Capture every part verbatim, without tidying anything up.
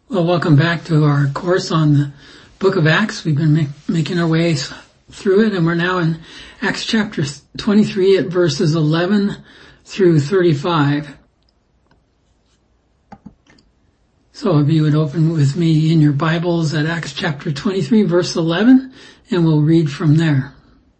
Well, welcome back to our course on the book of Acts. We've been make, making our way through it, and we're now in Acts chapter twenty-three at verses eleven through thirty-five. So if you would open with me in your Bibles at Acts chapter twenty-three, verse eleven, and we'll read from there.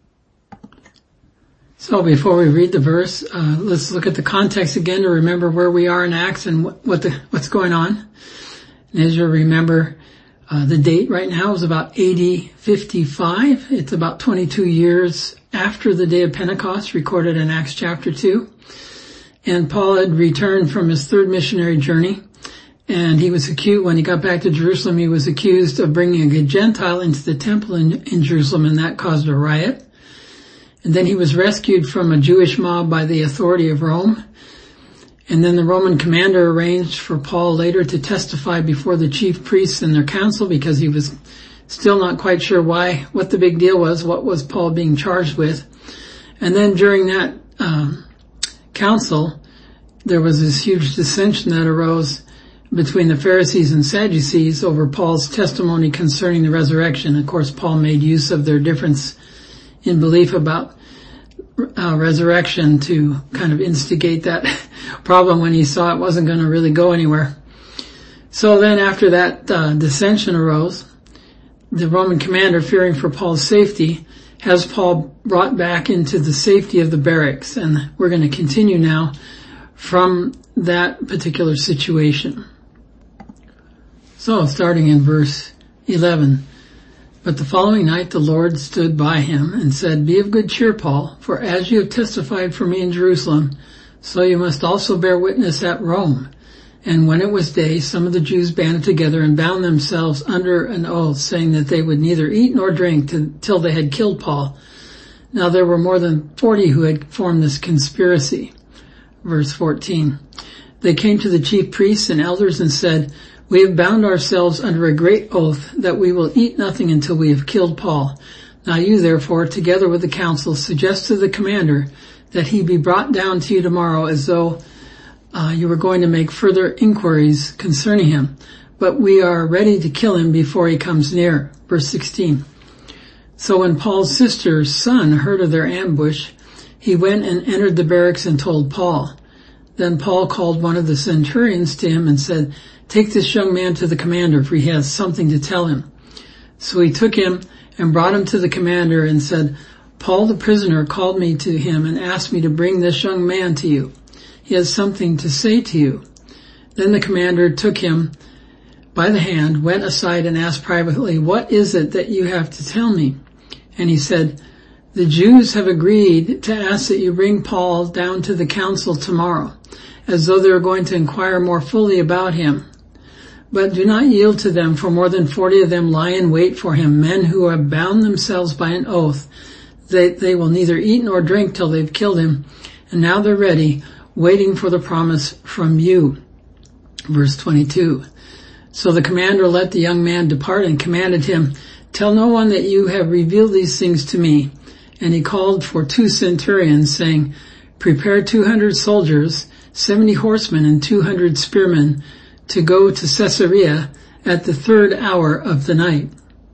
So before we read the verse, uh, let's look at the context again to remember where we are in Acts and what, what the, what's going on. And as you remember, uh, the date right now is about A D fifty-five. It's about twenty-two years after the day of Pentecost, recorded in Acts chapter two. And Paul had returned from his third missionary journey, and he was accused, when he got back to Jerusalem, he was accused of bringing a Gentile into the temple in, in Jerusalem, and that caused a riot. And then he was rescued from a Jewish mob by the authority of Rome. And then the Roman commander arranged for Paul later to testify before the chief priests and their council, because he was still not quite sure why, what the big deal was, what was Paul being charged with. And then during that um, council, there was this huge dissension that arose between the Pharisees and Sadducees over Paul's testimony concerning the resurrection. Of course, Paul made use of their difference in belief about Uh, resurrection to kind of instigate that problem when he saw it wasn't going to really go anywhere. So then after that uh, dissension arose, the Roman commander, fearing for Paul's safety, has Paul brought back into the safety of the barracks. And we're going to continue now from that particular situation. So starting in verse eleven. But the following night the Lord stood by him and said, "Be of good cheer, Paul, for as you have testified for me in Jerusalem, so you must also bear witness at Rome." And when it was day, some of the Jews banded together and bound themselves under an oath, saying that they would neither eat nor drink till they had killed Paul. Now there were more than forty who had formed this conspiracy. Verse fourteen. They came to the chief priests and elders and said, "We have bound ourselves under a great oath that we will eat nothing until we have killed Paul. Now you therefore, together with the council, suggest to the commander that he be brought down to you tomorrow, as though uh, you were going to make further inquiries concerning him. But we are ready to kill him before he comes near." Verse sixteen. So when Paul's sister's son heard of their ambush, he went and entered the barracks and told Paul. Then Paul called one of the centurions to him and said, "Take this young man to the commander, for he has something to tell him." So he took him and brought him to the commander and said, "Paul the prisoner called me to him and asked me to bring this young man to you. He has something to say to you." Then the commander took him by the hand, went aside and asked privately, "What is it that you have to tell me?" And he said, "The Jews have agreed to ask that you bring Paul down to the council tomorrow, as though they were going to inquire more fully about him. But do not yield to them, for more than forty of them lie in wait for him, men who have bound themselves by an oath. They, they will neither eat nor drink till they've killed him. And now they're ready, waiting for the promise from you." Verse twenty-two. So the commander let the young man depart and commanded him, "Tell no one that you have revealed these things to me." And he called for two centurions, saying, "Prepare two hundred soldiers, seventy horsemen, and two hundred spearmen, to go to Caesarea at the third hour of the night,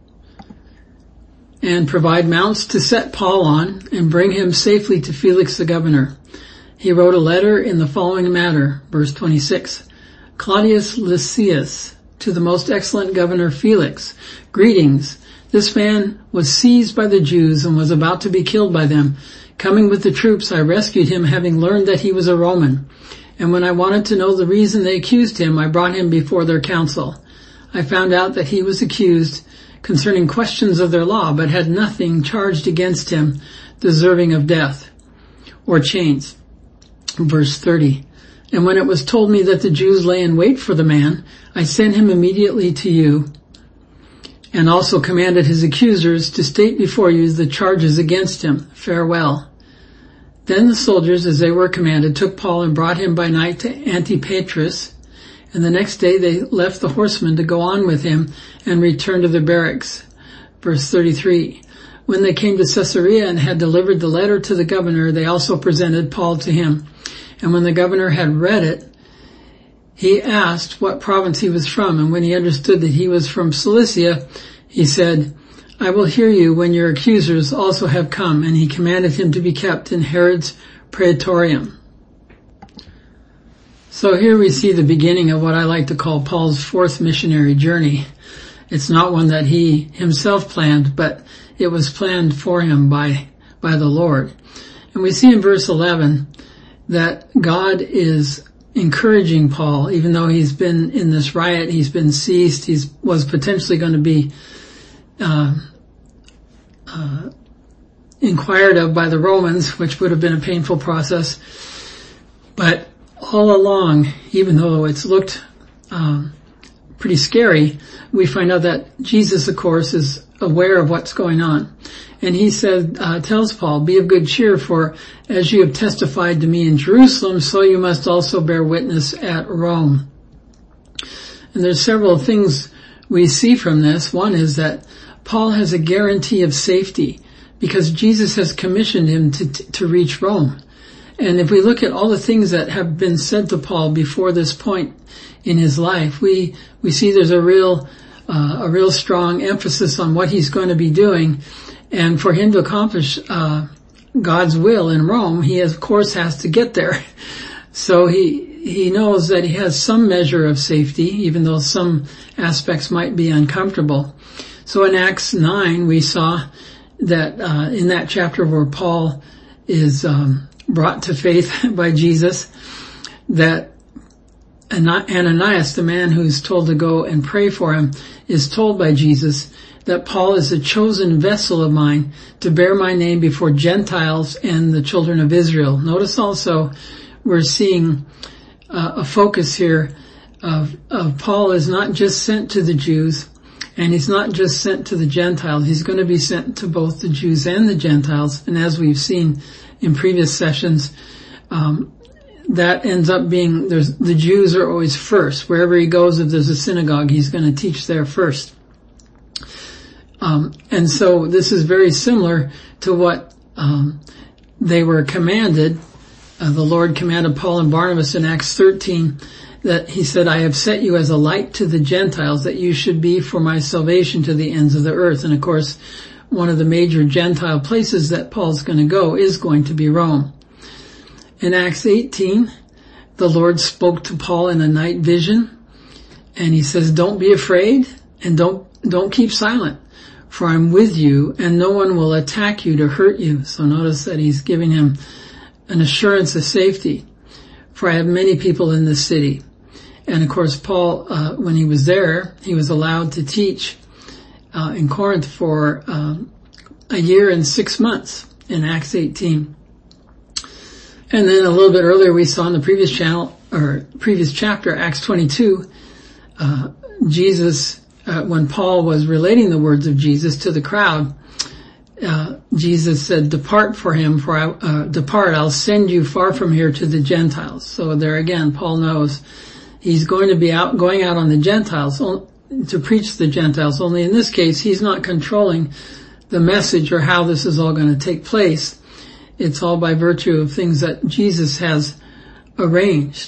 and provide mounts to set Paul on, and bring him safely to Felix the governor." He wrote a letter in the following manner, verse twenty-six. "Claudius Lysias, to the most excellent governor Felix, greetings. This man was seized by the Jews and was about to be killed by them. Coming with the troops, I rescued him, having learned that he was a Roman. And when I wanted to know the reason they accused him, I brought him before their council. I found out that he was accused concerning questions of their law, but had nothing charged against him deserving of death or chains." Verse thirty. "And when it was told me that the Jews lay in wait for the man, I sent him immediately to you, and also commanded his accusers to state before you the charges against him. Farewell." Then the soldiers, as they were commanded, took Paul and brought him by night to Antipatris, and the next day they left the horsemen to go on with him and returned to their barracks. Verse thirty-three. When they came to Caesarea and had delivered the letter to the governor, they also presented Paul to him. And when the governor had read it, he asked what province he was from, and when he understood that he was from Cilicia, he said, I will hear you when your accusers also have come, and he commanded him to be kept in Herod's praetorium. So here we see the beginning of what I like to call Paul's fourth missionary journey. It's not one that he himself planned, but it was planned for him by, by the Lord. And we see in verse eleven that God is encouraging Paul, even though he's been in this riot, he's been seized, he was potentially going to be uh, uh, inquired of by the Romans, which would have been a painful process. But all along, even though it's looked um, pretty scary, we find out that Jesus, of course, is aware of what's going on. And he said, uh, tells Paul, be of good cheer, for as you have testified to me in Jerusalem, so you must also bear witness at Rome. And there's several things we see from this. One is that Paul has a guarantee of safety because Jesus has commissioned him to, to reach Rome. And if we look at all the things that have been said to Paul before this point in his life, we, we see there's a real, uh, a real strong emphasis on what he's going to be doing. And for him to accomplish, uh, God's will in Rome, he of course has to get there. So he, he knows that he has some measure of safety, even though some aspects might be uncomfortable. So in Acts nine, we saw that, uh, in that chapter where Paul is, um, brought to faith by Jesus, that Ananias, the man who's told to go and pray for him, is told by Jesus that Paul is a chosen vessel of mine to bear my name before Gentiles and the children of Israel. Notice also we're seeing uh, a focus here of, of Paul is not just sent to the Jews, and he's not just sent to the Gentiles. He's going to be sent to both the Jews and the Gentiles. And as we've seen in previous sessions, um, that ends up being, there's, the Jews are always first. Wherever he goes, if there's a synagogue, he's going to teach there first. Um, and so this is very similar to what um, they were commanded. Uh, the Lord commanded Paul and Barnabas in Acts thirteen that he said, I have set you as a light to the Gentiles, that you should be for my salvation to the ends of the earth. And of course, one of the major Gentile places that Paul's going to go is going to be Rome. In Acts eighteen, the Lord spoke to Paul in a night vision, and he says, don't be afraid and don't, don't keep silent, for I'm with you and no one will attack you to hurt you. So notice that he's giving him an assurance of safety, for I have many people in this city. And of course, Paul, uh, when he was there, he was allowed to teach uh, in Corinth for um, a year and six months in Acts eighteen. And then a little bit earlier, we saw in the previous channel or previous chapter, Acts twenty-two, uh, Jesus, uh, when Paul was relating the words of Jesus to the crowd, uh, Jesus said, "Depart for him, for I, uh, depart. I'll send you far from here to the Gentiles." So there again, Paul knows he's going to be out, going out on the Gentiles to preach to the Gentiles. Only in this case, he's not controlling the message or how this is all going to take place. It's all by virtue of things that Jesus has arranged.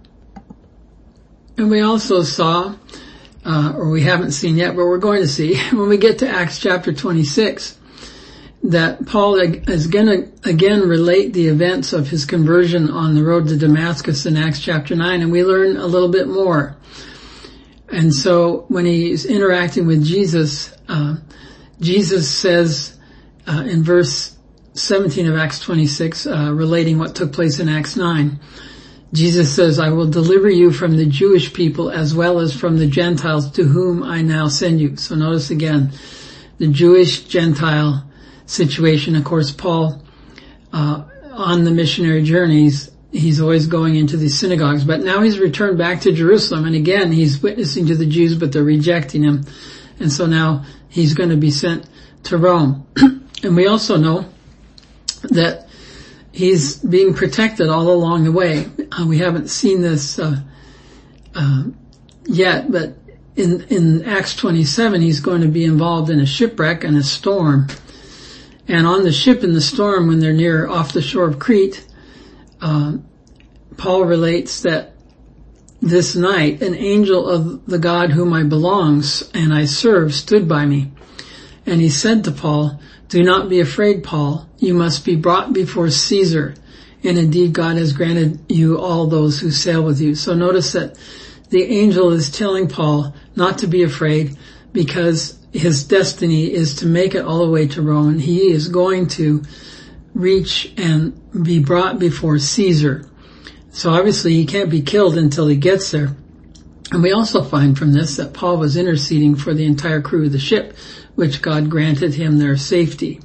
And we also saw, uh, or we haven't seen yet, but we're going to see when we get to Acts chapter twenty-six, that Paul is going to again relate the events of his conversion on the road to Damascus in Acts chapter nine, and we learn a little bit more. And so when he's interacting with Jesus, uh, Jesus says uh, in verse seventeen of Acts twenty-six, uh, relating what took place in Acts nine, Jesus says, "I will deliver you from the Jewish people as well as from the Gentiles to whom I now send you." So notice again, the Jewish-Gentile situation. Of course, Paul, uh, on the missionary journeys, he's always going into these synagogues, but now he's returned back to Jerusalem, and again, he's witnessing to the Jews, but they're rejecting him. And so now he's going to be sent to Rome. And we also know that he's being protected all along the way. Uh, we haven't seen this uh, uh, yet, but in, in Acts twenty-seven, he's going to be involved in a shipwreck and a storm. And on the ship in the storm, when they're near off the shore of Crete, uh, Paul relates that this night an angel of the God whom I belongs and I serve stood by me. And he said to Paul, do not be afraid, Paul. You must be brought before Caesar. And indeed God has granted you all those who sail with you. So notice that the angel is telling Paul not to be afraid because his destiny is to make it all the way to Rome. And he is going to reach and be brought before Caesar. So obviously he can't be killed until he gets there. And we also find from this that Paul was interceding for the entire crew of the ship, which God granted him their safety.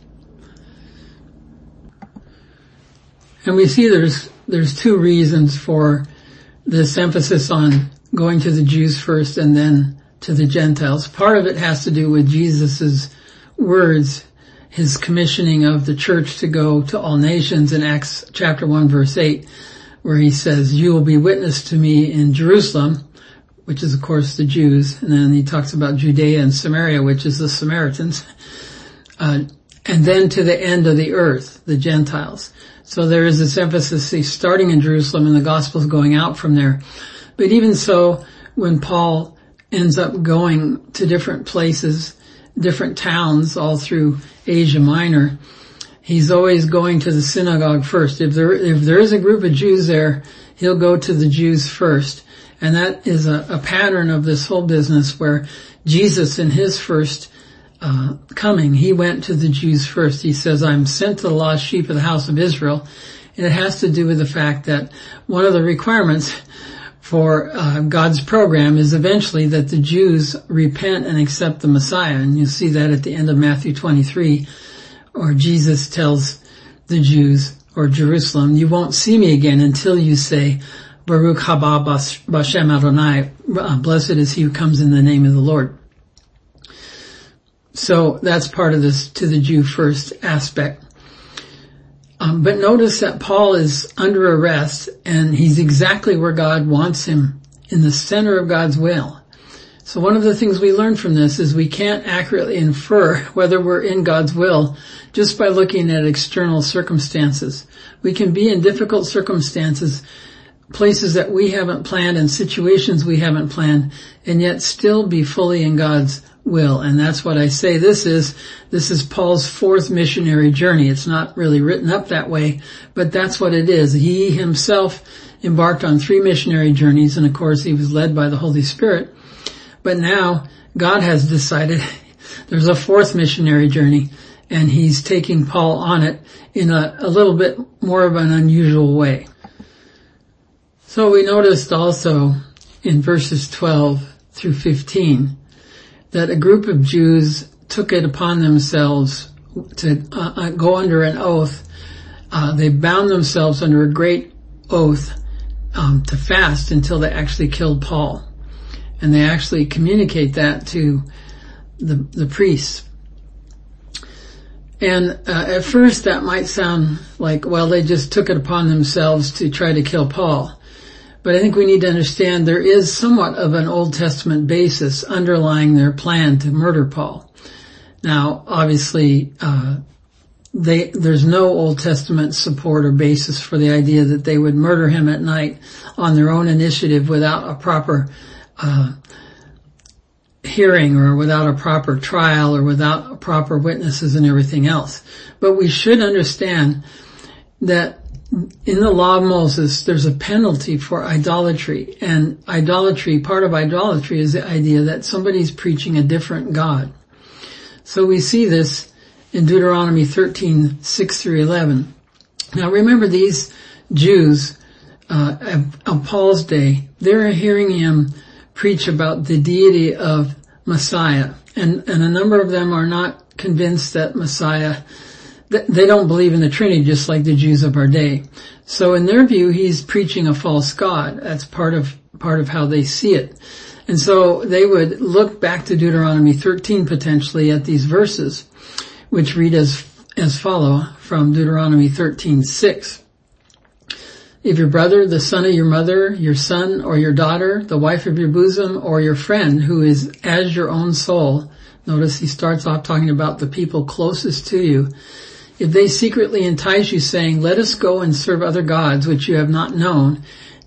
And we see there's there's two reasons for this emphasis on going to the Jews first and then to the Gentiles. Part of it has to do with Jesus' words, his commissioning of the church to go to all nations in Acts chapter one verse eight, where he says, you will be witness to me in Jerusalem, which is of course the Jews, and then he talks about Judea and Samaria, which is the Samaritans, uh, and then to the end of the earth, the Gentiles. So there is this emphasis, he's starting in Jerusalem and the gospel's going out from there. But even so, when Paul ends up going to different places, different towns all through Asia Minor, he's always going to the synagogue first. If there, if there is a group of Jews there, he'll go to the Jews first. And that is a, a pattern of this whole business where Jesus in his first uh coming, he went to the Jews first. He says, I'm sent to the lost sheep of the house of Israel. And it has to do with the fact that one of the requirements for uh, God's program is eventually that the Jews repent and accept the Messiah. And you see that at the end of Matthew twenty-three, or Jesus tells the Jews, or Jerusalem, you won't see me again until you say, Baruch haba b'Shem Adonai, blessed is he who comes in the name of the Lord. So that's part of this to the Jew first aspect. Um, but notice that Paul is under arrest and he's exactly where God wants him, in the center of God's will. So one of the things we learn from this is we can't accurately infer whether we're in God's will just by looking at external circumstances. We can be in difficult circumstances, places that we haven't planned and situations we haven't planned, and yet still be fully in God's will. And that's what I say this is. This is Paul's fourth missionary journey. It's not really written up that way, but that's what it is. He himself embarked on three missionary journeys, and of course he was led by the Holy Spirit. But now God has decided there's a fourth missionary journey, and he's taking Paul on it in a, a little bit more of an unusual way. So we noticed also in verses twelve through fifteen that a group of Jews took it upon themselves to uh, go under an oath. Uh, they bound themselves under a great oath um, to fast until they actually killed Paul. And they actually communicate that to the, the priests. And uh, at first that might sound like, well, they just took it upon themselves to try to kill Paul. But I think we need to understand there is somewhat of an Old Testament basis underlying their plan to murder Paul. Now, obviously, uh, they, there's no Old Testament support or basis for the idea that they would murder him at night on their own initiative without a proper, uh, hearing or without a proper trial or without proper witnesses and everything else. But we should understand that in the law of Moses, there's a penalty for idolatry. And idolatry, part of idolatry is the idea that somebody's preaching a different God. So we see this in Deuteronomy thirteen, six through eleven. Now remember, these Jews, uh, of, of Paul's day, they're hearing him preach about the deity of Messiah. And, and a number of them are not convinced that Messiah, they don't believe in the Trinity just like the Jews of our day. So in their view, he's preaching a false God. That's part of, part of how they see it. And so they would look back to Deuteronomy thirteen potentially at these verses, which read as, as follow from Deuteronomy thirteen, six. If your brother, the son of your mother, your son or your daughter, the wife of your bosom, or your friend who is as your own soul, notice he starts off talking about the people closest to you, if they secretly entice you saying, let us go and serve other gods which you have not known,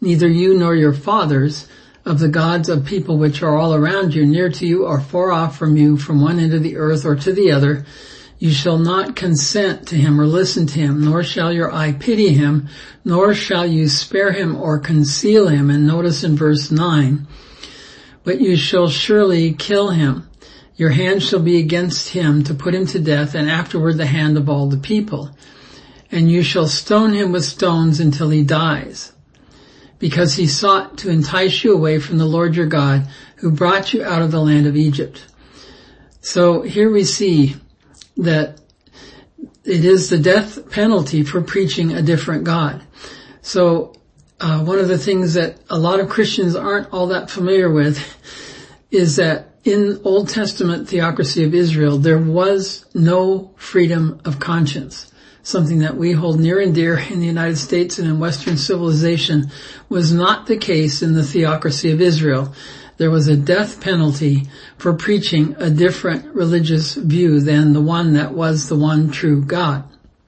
neither you nor your fathers, of the gods of people which are all around you, near to you or far off from you, from one end of the earth or to the other. You shall not consent to him or listen to him, nor shall your eye pity him, nor shall you spare him or conceal him. And notice in verse nine, but you shall surely kill him. Your hand shall be against him to put him to death, and afterward the hand of all the people. And you shall stone him with stones until he dies, because he sought to entice you away from the Lord your God, who brought you out of the land of Egypt. So here we see that it is the death penalty for preaching a different God. So uh, one of the things that a lot of Christians aren't all that familiar with is that in Old Testament theocracy of Israel, there was no freedom of conscience. Something that we hold near and dear in the United States and in Western civilization was not the case in the theocracy of Israel. There was a death penalty for preaching a different religious view than the one that was the one true God.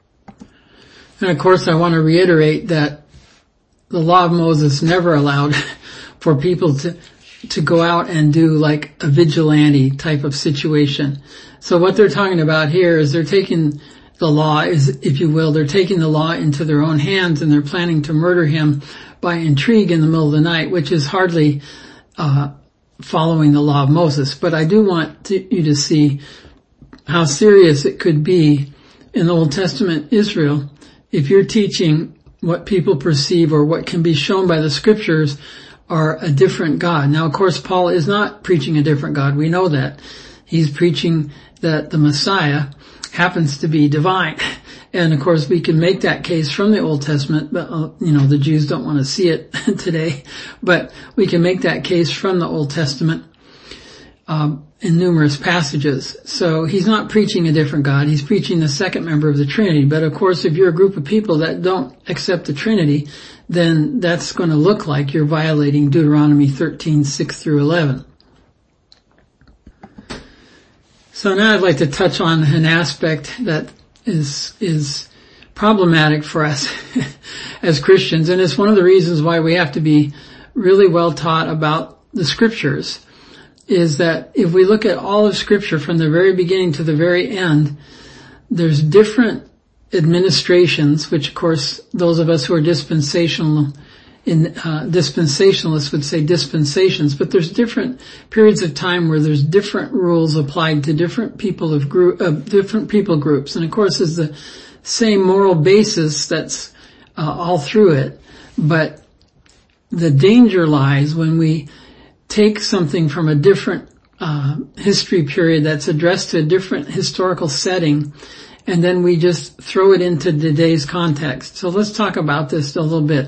And of course, I want to reiterate that the law of Moses never allowed for people to to go out and do like a vigilante type of situation. So what they're talking about here is they're taking the law, is, if you will, they're taking the law into their own hands, and they're planning to murder him by intrigue in the middle of the night, which is hardly uh following the law of Moses. But I do want to, you to see how serious it could be in the Old Testament Israel if you're teaching what people perceive or what can be shown by the scriptures are a different God. Now, of course, Paul is not preaching a different God. We know that. He's preaching that the Messiah happens to be divine. And of course, we can make that case from the Old Testament, but, uh, you know, the Jews don't want to see it today. But we can make that case from the Old Testament um, in numerous passages. So he's not preaching a different God. He's preaching the second member of the Trinity. But of course, if you're a group of people that don't accept the Trinity, then that's going to look like you're violating Deuteronomy thirteen, six through eleven. So now I'd like to touch on an aspect that is is problematic for us as Christians, and it's one of the reasons why we have to be really well taught about the scriptures, is that if we look at all of scripture from the very beginning to the very end, there's different administrations, which of course those of us who are dispensational in uh, dispensationalists would say dispensations, but there's different periods of time where there's different rules applied to different people of group, uh, different people groups, and of course there's the same moral basis that's uh, all through it. But the danger lies when we take something from a different uh, history period that's addressed to a different historical setting, and then we just throw it into today's context. So let's talk about this a little bit.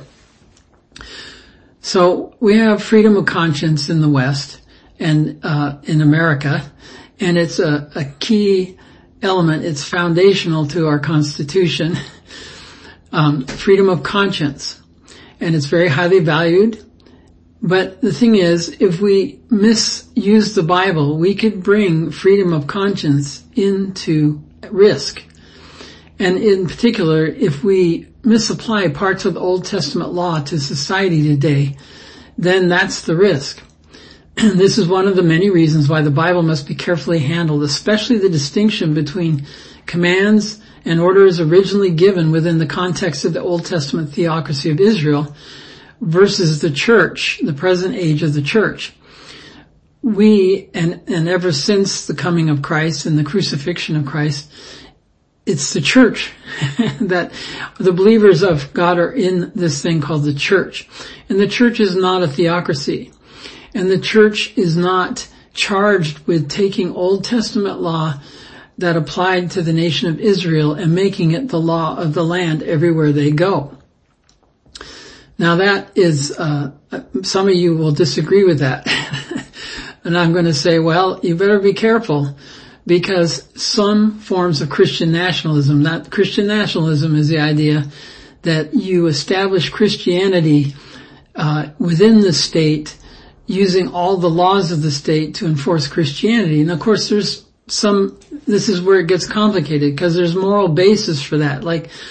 So we have freedom of conscience in the West and uh in America, and it's a, a key element. It's foundational to our Constitution, um, freedom of conscience, and it's very highly valued. But the thing is, if we misuse the Bible, we could bring freedom of conscience into risk. And in particular, if we misapply parts of the Old Testament law to society today, then that's the risk. And this is one of the many reasons why the Bible must be carefully handled, especially the distinction between commands and orders originally given within the context of the Old Testament theocracy of Israel versus the church, the present age of the church. We, and, and ever since the coming of Christ and the crucifixion of Christ, it's the church that the believers of God are in this thing called the church. And the church is not a theocracy. And the church is not charged with taking Old Testament law that applied to the nation of Israel and making it the law of the land everywhere they go. Now that is, uh, some of you will disagree with that. And I'm going to say, well, you better be careful, because some forms of Christian nationalism, that Christian nationalism is the idea that you establish Christianity uh, within the state using all the laws of the state to enforce Christianity. And of course there's some, this is where it gets complicated, because there's moral basis for that. Like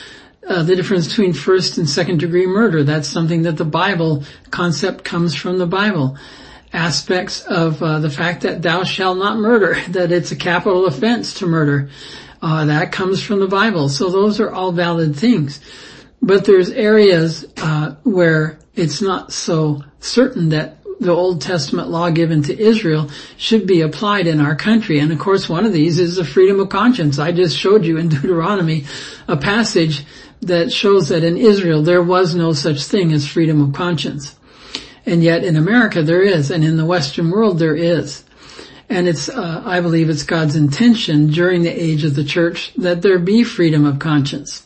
uh, the difference between first and second degree murder. That's something that the Bible concept comes from the Bible. Aspects of uh, the fact that thou shalt not murder, that it's a capital offense to murder. Uh, that comes from the Bible. So those are all valid things. But there's areas uh, where it's not so certain that the Old Testament law given to Israel should be applied in our country. And of course, one of these is the freedom of conscience. I just showed you in Deuteronomy a passage that shows that in Israel there was no such thing as freedom of conscience. And yet in America there is, and in the Western world there is. And it's, uh, I believe it's God's intention during the age of the church that there be freedom of conscience.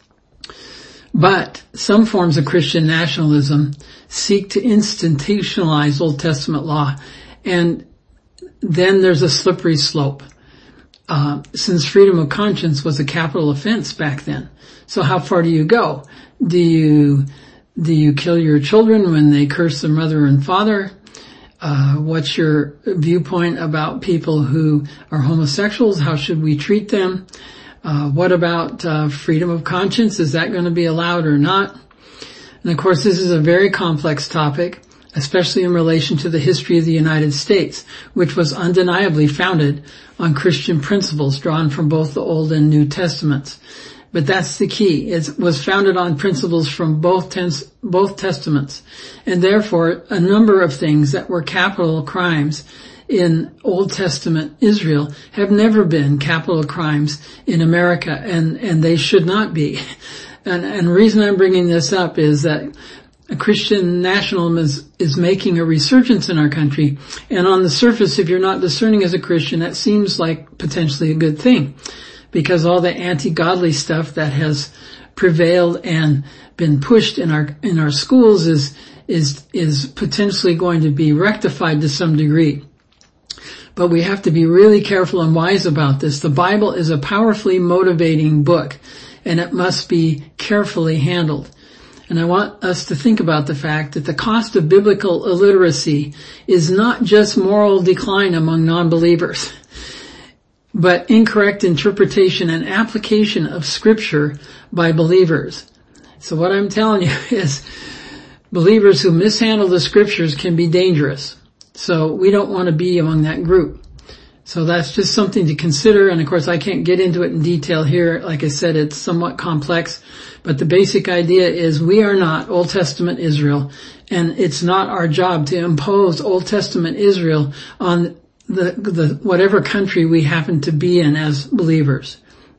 But some forms of Christian nationalism seek to institutionalize Old Testament law, and then there's a slippery slope. Uh, since freedom of conscience was a capital offense back then. So how far do you go? Do you, do you kill your children when they curse their mother and father? Uh, what's your viewpoint about people who are homosexuals? How should we treat them? Uh, what about uh, freedom of conscience? Is that going to be allowed or not? And of course, this is a very complex topic, especially in relation to the history of the United States, which was undeniably founded on Christian principles drawn from both the Old and New Testaments. But that's the key. It was founded on principles from both tense, both testaments. And therefore, a number of things that were capital crimes in Old Testament Israel have never been capital crimes in America, and, and they should not be. And, and the reason I'm bringing this up is that a Christian nationalism is, is making a resurgence in our country. And on the surface, if you're not discerning as a Christian, that seems like potentially a good thing, because all the anti-godly stuff that has prevailed and been pushed in our, in our schools is, is, is potentially going to be rectified to some degree. But we have to be really careful and wise about this. The Bible is a powerfully motivating book, and it must be carefully handled. And I want us to think about the fact that the cost of biblical illiteracy is not just moral decline among non-believers, but incorrect interpretation and application of Scripture by believers. So what I'm telling you is believers who mishandle the Scriptures can be dangerous. So we don't want to be among that group. So that's just something to consider. And of course, I can't get into it in detail here. Like I said, it's somewhat complex. But the basic idea is we are not Old Testament Israel. And it's not our job to impose Old Testament Israel on the, the whatever country we happen to be in as believers.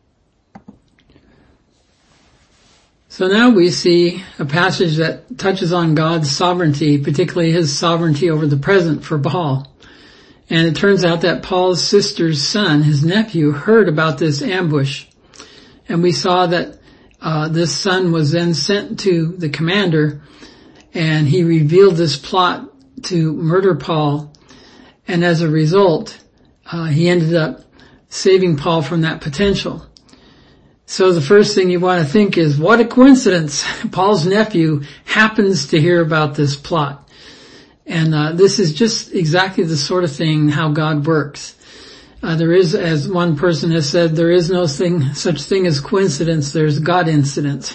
So now we see a passage that touches on God's sovereignty, particularly his sovereignty over the present for Paul. And it turns out that Paul's sister's son, his nephew, heard about this ambush. And we saw that uh this son was then sent to the commander, and he revealed this plot to murder Paul. And as a result, uh he ended up saving Paul from that potential. So the first thing you want to think is, what a coincidence. Paul's nephew happens to hear about this plot. And uh this is just exactly the sort of thing how God works. Uh, there is, as one person has said, there is no thing, such thing as coincidence, there's God incidents.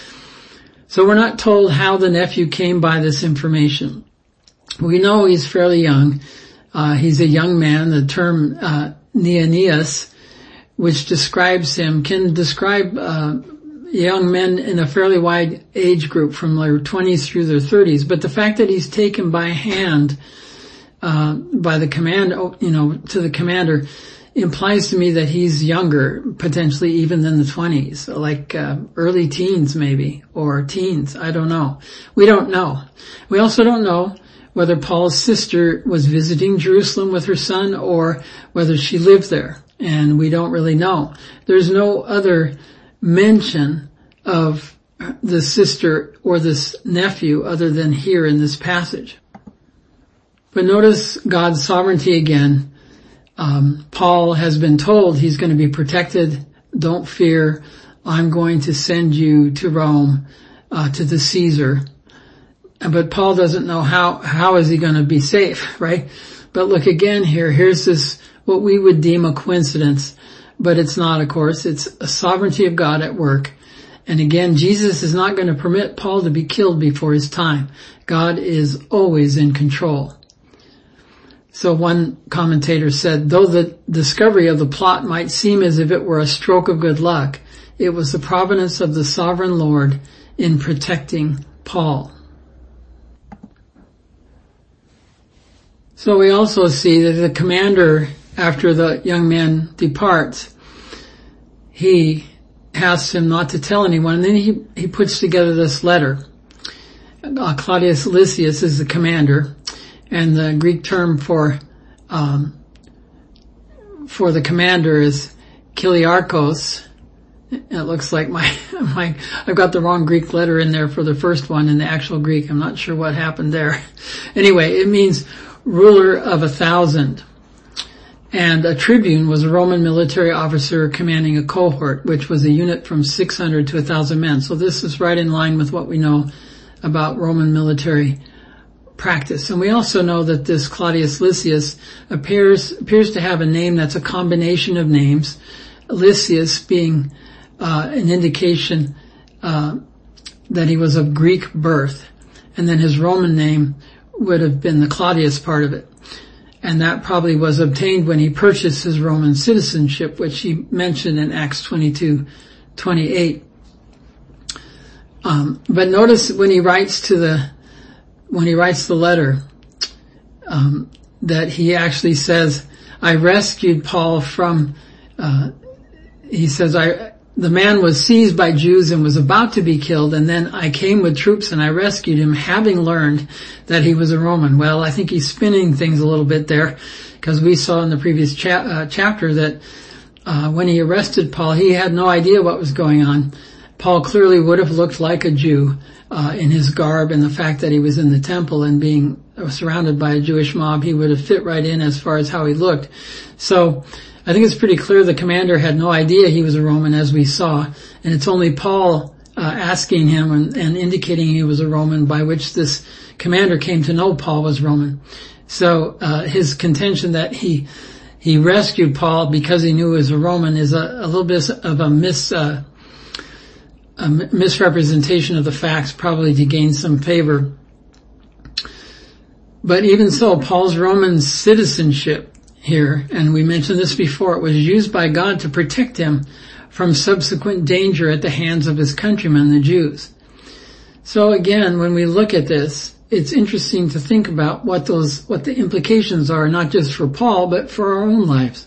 So we're not told how the nephew came by this information. We know he's fairly young. Uh he's a young man. The term uh Neanias, which describes him, can describe uh young men in a fairly wide age group from their twenties through their thirties. But the fact that he's taken by hand uh by the command, you know, to the commander implies to me that he's younger, potentially even than the twenties, like uh, early teens maybe, or teens. I don't know. We don't know. We also don't know whether Paul's sister was visiting Jerusalem with her son or whether she lived there. And we don't really know. There's no other mention of the sister or this nephew other than here in this passage. But notice God's sovereignty again. Um, Paul has been told he's going to be protected. Don't fear. I'm going to send you to Rome, uh, to the Caesar. But Paul doesn't know how, how is he going to be safe, right? But look again here. Here's this, what we would deem a coincidence, but it's not, of course. It's a sovereignty of God at work. And again, Jesus is not going to permit Paul to be killed before his time. God is always in control. So one commentator said, though the discovery of the plot might seem as if it were a stroke of good luck, it was the providence of the sovereign Lord in protecting Paul. So we also see that the commander, after the young man departs, he asks him not to tell anyone, and then he, he puts together this letter. Uh, Claudius Lysias is the commander, and the Greek term for um, for the commander is Kiliarchos. It looks like my my I've got the wrong Greek letter in there for the first one in the actual Greek. I'm not sure what happened there. Anyway, it means ruler of a thousand. And a tribune was a Roman military officer commanding a cohort, which was a unit from six hundred to one thousand men. So this is right in line with what we know about Roman military practice. And we also know that this Claudius Lysias appears appears to have a name that's a combination of names, Lysias being uh, an indication uh, that he was of Greek birth, and then his Roman name would have been the Claudius part of it. And that probably was obtained when he purchased his Roman citizenship, which he mentioned in Acts twenty-two twenty-eight. Um, but notice when he writes to the, when he writes the letter, um, that he actually says, I rescued Paul from, uh, he says, I, the man was seized by Jews and was about to be killed, and then I came with troops and I rescued him, having learned that he was a Roman. Well, I think he's spinning things a little bit there, because we saw in the previous cha- uh, chapter that uh, when he arrested Paul, he had no idea what was going on. Paul clearly would have looked like a Jew uh, in his garb, and the fact that he was in the temple and being surrounded by a Jewish mob, he would have fit right in as far as how he looked. So I think it's pretty clear the commander had no idea he was a Roman, as we saw, and it's only Paul uh, asking him and, and indicating he was a Roman, by which this commander came to know Paul was Roman. So uh, his contention that he he rescued Paul because he knew he was a Roman is a, a little bit of a mis uh, a misrepresentation of the facts, probably to gain some favor. But even so, Paul's Roman citizenship here, and we mentioned this before, it was used by God to protect him from subsequent danger at the hands of his countrymen, the Jews. So again, when we look at this, it's interesting to think about what those, what the implications are, not just for Paul, but for our own lives.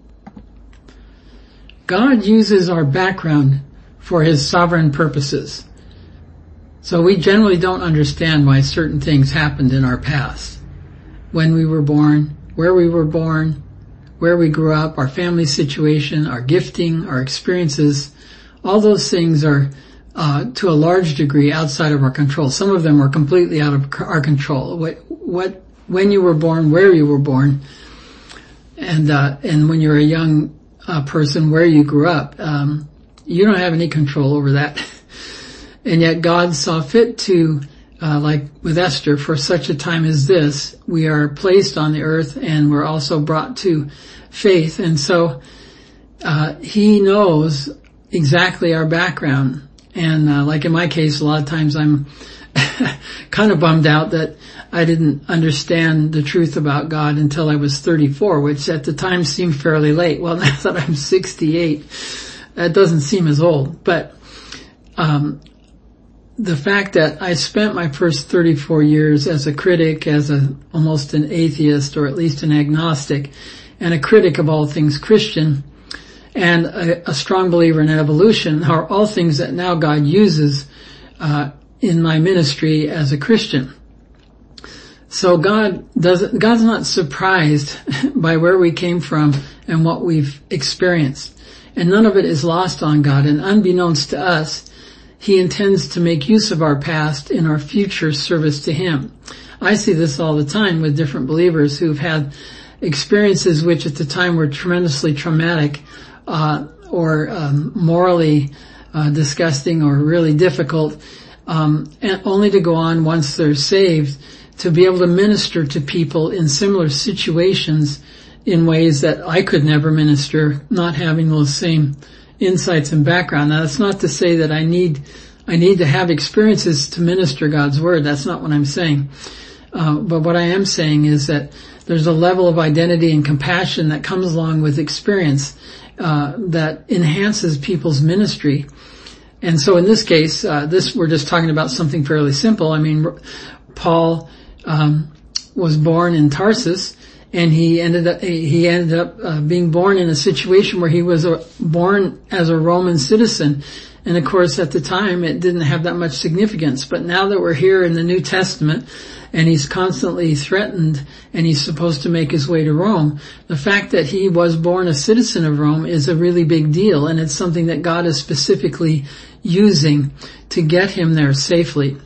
God uses our background for his sovereign purposes. So we generally don't understand why certain things happened in our past. When we were born, where we were born, where we grew up, our family situation, our gifting, our experiences, all those things are uh, to a large degree outside of our control. Some of them are completely out of our control. What, what, when you were born, where you were born, and uh, and when you're a young uh, person, where you grew up, um, you don't have any control over that. And yet God saw fit to, uh, like with Esther, for such a time as this, we are placed on the earth and we're also brought to faith. And so, uh, he knows exactly our background. And, uh, like in my case, a lot of times I'm kind of bummed out that I didn't understand the truth about God until I was thirty-four, which at the time seemed fairly late. Well, now that I'm sixty-eight, that doesn't seem as old. But, um, the fact that I spent my first thirty-four years as a critic, as a almost an atheist, or at least an agnostic, and a critic of all things Christian, and a, a strong believer in evolution, are all things that now God uses uh, in my ministry as a Christian. So God doesn't, God's not surprised by where we came from and what we've experienced. And none of it is lost on God. And unbeknownst to us, he intends to make use of our past in our future service to him. I see this all the time with different believers who've had experiences which at the time were tremendously traumatic, uh, or um, morally uh, disgusting or really difficult, um, and only to go on once they're saved to be able to minister to people in similar situations in ways that I could never minister, not having those same insights and background. Now, that's not to say that I need I need to have experiences to minister God's word. That's not what I'm saying. Uh, but what I am saying is that there's a level of identity and compassion that comes along with experience uh, that enhances people's ministry. And so in this case, uh, this we're just talking about something fairly simple. I mean, Paul um, was born in Tarsus, and he ended up he ended up uh, being born in a situation where he was a, born as a Roman citizen. And of course, at the time, it didn't have that much significance. But now that we're here in the New Testament, and he's constantly threatened, and he's supposed to make his way to Rome, the fact that he was born a citizen of Rome is a really big deal, and it's something that God is specifically using to get him there safely.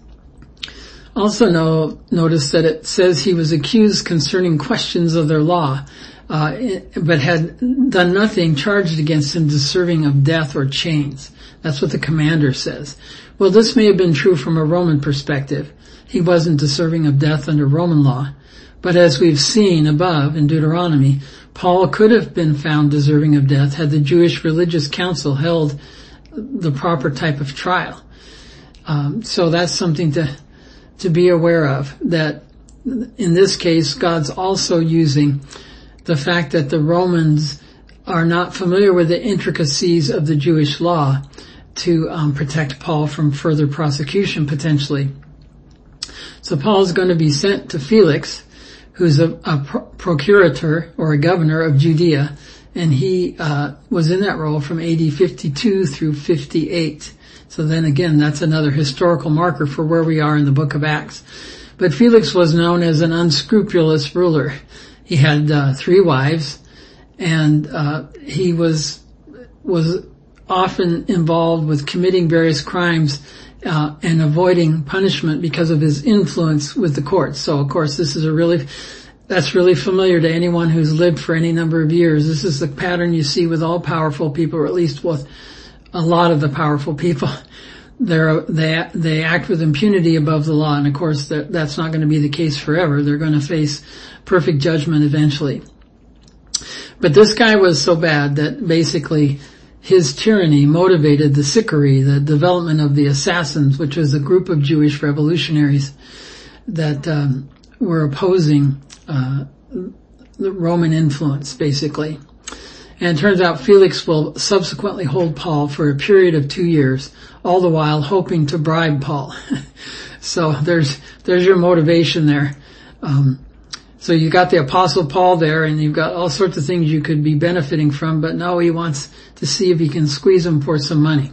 Also know, notice that it says he was accused concerning questions of their law, uh, but had done nothing charged against him deserving of death or chains. That's what the commander says. Well, this may have been true from a Roman perspective. He wasn't deserving of death under Roman law. But as we've seen above in Deuteronomy, Paul could have been found deserving of death had the Jewish religious council held the proper type of trial. Um, so that's something to to be aware of, that in this case, God's also using the fact that the Romans are not familiar with the intricacies of the Jewish law to um, protect Paul from further prosecution potentially. So Paul's going to be sent to Felix, who's a, a pro- procurator or a governor of Judea, and he uh, was in that role from A D fifty-two through fifty-eight. So then again, that's another historical marker for where we are in the book of Acts. But Felix was known as an unscrupulous ruler. He had uh, three wives, and uh, he was was often involved with committing various crimes uh, and avoiding punishment because of his influence with the courts. So, of course, this is a really that's really familiar to anyone who's lived for any number of years. This is the pattern you see with all powerful people, or at least with a lot of the powerful people. They're, they they act with impunity above the law, and of course that, that's not going to be the case forever. They're going to face perfect judgment eventually. But this guy was so bad that basically his tyranny motivated the Sicarii, the development of the Assassins, which was a group of Jewish revolutionaries that um, were opposing uh, the Roman influence, basically. And it turns out Felix will subsequently hold Paul for a period of two years, all the while hoping to bribe Paul. So there's there's your motivation there. Um, so you got the Apostle Paul there, and you've got all sorts of things you could be benefiting from, but no, he wants to see if he can squeeze him for some money.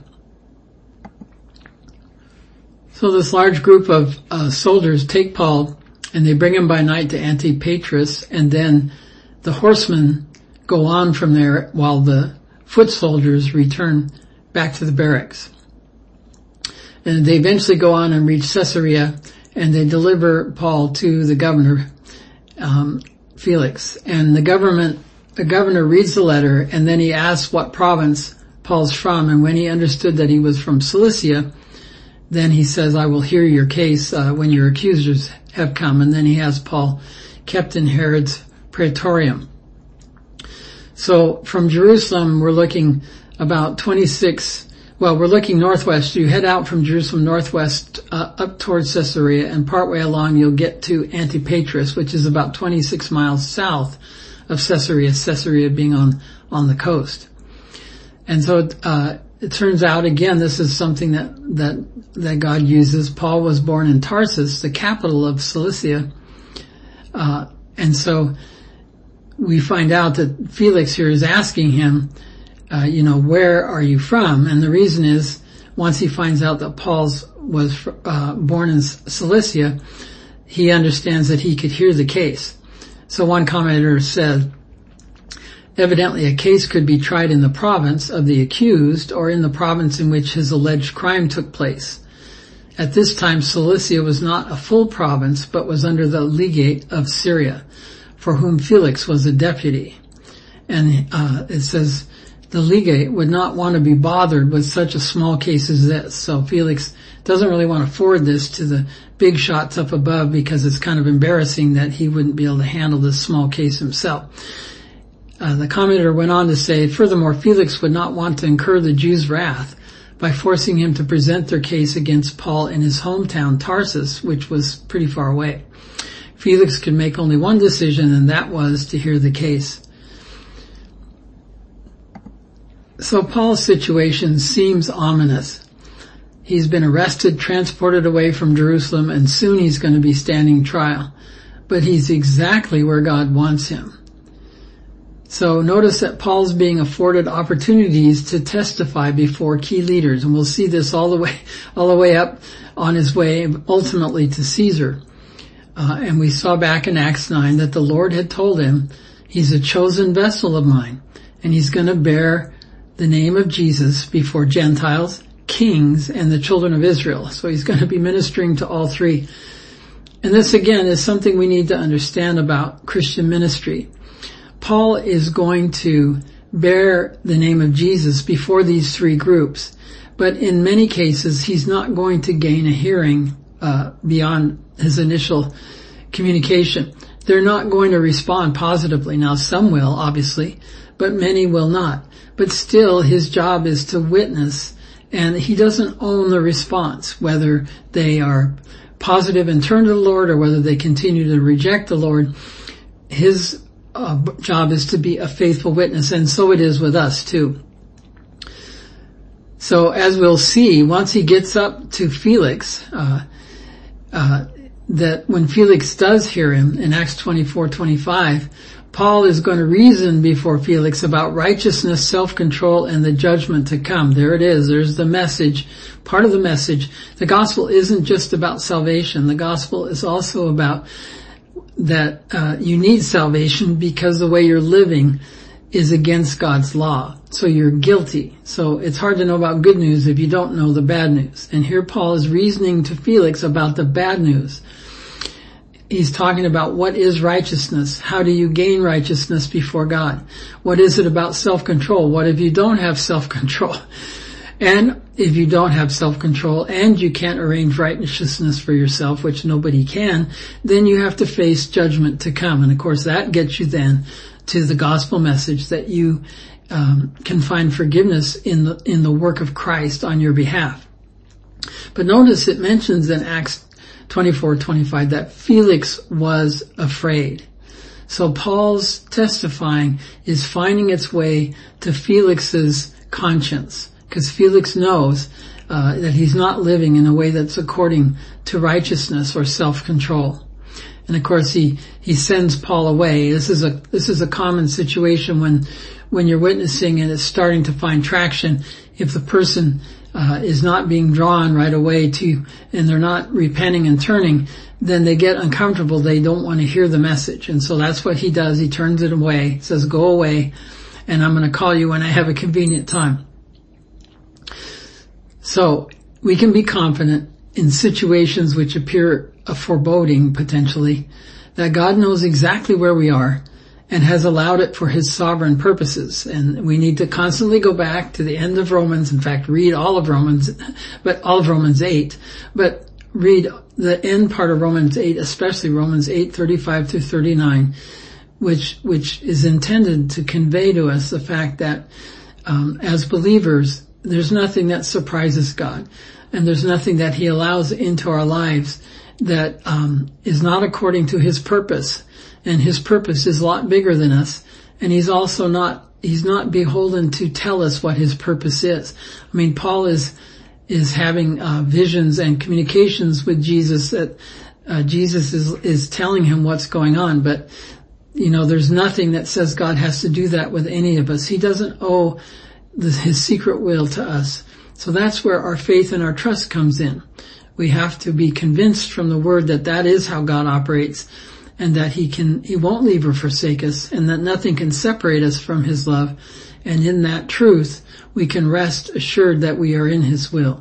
So this large group of uh, soldiers take Paul, and they bring him by night to Antipatris, and then the horsemen go on from there while the foot soldiers return back to the barracks. And they eventually go on and reach Caesarea, and they deliver Paul to the governor, um, Felix. And the government, the governor reads the letter, and then he asks what province Paul's from. And when he understood that he was from Cilicia, then he says, I will hear your case uh, when your accusers have come. And then he has Paul kept in Herod's praetorium. So from Jerusalem, we're looking about twenty-six, well, we're looking northwest. You head out from Jerusalem northwest uh, up towards Caesarea, and partway along you'll get to Antipatris, which is about twenty-six miles south of Caesarea, Caesarea being on, on the coast. And so uh, it turns out, again, this is something that, that, that God uses. Paul was born in Tarsus, the capital of Cilicia, uh, and so we find out that Felix here is asking him, uh, you know, where are you from? And the reason is, once he finds out that Paul was uh, born in Cilicia, he understands that he could hear the case. So one commentator said, evidently a case could be tried in the province of the accused or in the province in which his alleged crime took place. At this time, Cilicia was not a full province, but was under the legate of Syria, for whom Felix was a deputy. And uh, it says the legate would not want to be bothered with such a small case as this. So Felix doesn't really want to forward this to the big shots up above because it's kind of embarrassing that he wouldn't be able to handle this small case himself. Uh, the commentator went on to say, furthermore, Felix would not want to incur the Jews' wrath by forcing him to present their case against Paul in his hometown, Tarsus, which was pretty far away. Felix could make only one decision, and that was to hear the case. So Paul's situation seems ominous. He's been arrested, transported away from Jerusalem, and soon he's going to be standing trial. But he's exactly where God wants him. So notice that Paul's being afforded opportunities to testify before key leaders, and we'll see this all the way, all the way up on his way ultimately to Caesar. Uh, and we saw back in Acts nine that the Lord had told him, he's a chosen vessel of mine, and he's going to bear the name of Jesus before Gentiles, kings, and the children of Israel. So he's going to be ministering to all three. And this again is something we need to understand about Christian ministry. Paul is going to bear the name of Jesus before these three groups, but in many cases he's not going to gain a hearing uh, beyond his initial communication. They're not going to respond positively. Now some will, obviously, but many will not. But still his job is to witness, and he doesn't own the response, whether they are positive and turn to the Lord or whether they continue to reject the Lord. His uh, job is to be a faithful witness, and so it is with us too. So as we'll see, once he gets up to Felix, uh, uh, that when Felix does hear him in Acts twenty-four twenty-five, Paul is going to reason before Felix about righteousness, self-control, and the judgment to come. There it is. There's the message, part of the message. The gospel isn't just about salvation. The gospel is also about that uh, you need salvation because the way you're living is against God's law. So you're guilty. So it's hard to know about good news if you don't know the bad news. And here Paul is reasoning to Felix about the bad news. He's talking about what is righteousness? How do you gain righteousness before God? What is it about self-control? What if you don't have self-control? And if you don't have self-control and you can't arrange righteousness for yourself, which nobody can, then you have to face judgment to come. And of course that gets you then to the gospel message that you um, can find forgiveness in the, in the work of Christ on your behalf. But notice it mentions in Acts twenty-four twenty-five that Felix was afraid. So Paul's testifying is finding its way to Felix's conscience, because Felix knows uh, that he's not living in a way that's according to righteousness or self-control. And of course he he sends Paul away. This is a this is a common situation when when you're witnessing and it's starting to find traction. If the person Uh, is not being drawn right away to, and they're not repenting and turning, then they get uncomfortable. They don't want to hear the message. And so that's what he does. He turns it away, says, go away, and I'm going to call you when I have a convenient time. So we can be confident in situations which appear a foreboding, potentially, that God knows exactly where we are and has allowed it for his sovereign purposes. And we need to constantly go back to the end of Romans. In fact, read all of Romans, but all of Romans eight, but read the end part of Romans eight, especially Romans eight, thirty-five through thirty-nine, which, which is intended to convey to us the fact that, um, as believers, there's nothing that surprises God, and there's nothing that he allows into our lives that, um, is not according to his purpose. And his purpose is a lot bigger than us. And he's also not, he's not beholden to tell us what his purpose is. I mean, Paul is, is having, uh, visions and communications with Jesus that, uh, Jesus is, is telling him what's going on. But, you know, there's nothing that says God has to do that with any of us. He doesn't owe the, his secret will to us. So that's where our faith and our trust comes in. We have to be convinced from the word that that is how God operates, and that he can, he won't leave or forsake us, and that nothing can separate us from his love. And in that truth, we can rest assured that we are in his will.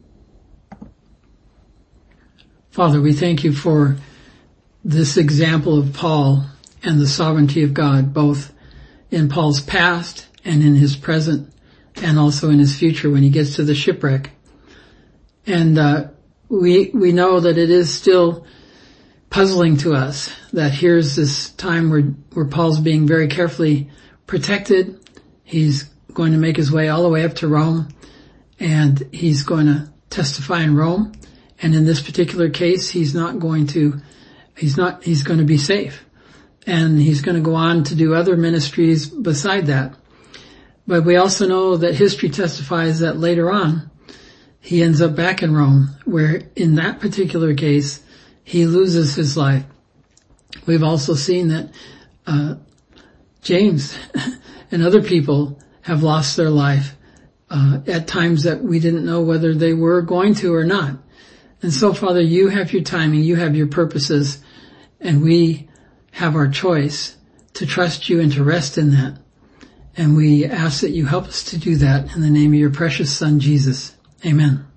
Father, we thank you for this example of Paul and the sovereignty of God, both in Paul's past and in his present, and also in his future when he gets to the shipwreck. And uh, we we know that it is still puzzling to us that here's this time where, where Paul's being very carefully protected. He's going to make his way all the way up to Rome, and he's going to testify in Rome. And in this particular case, he's not going to, he's not, he's going to be safe. And he's going to go on to do other ministries beside that. But we also know that history testifies that later on, he ends up back in Rome, where in that particular case, he loses his life. We've also seen that uh James and other people have lost their life uh at times that we didn't know whether they were going to or not. And so, Father, you have your timing, you have your purposes, and we have our choice to trust you and to rest in that. And we ask that you help us to do that in the name of your precious Son, Jesus. Amen.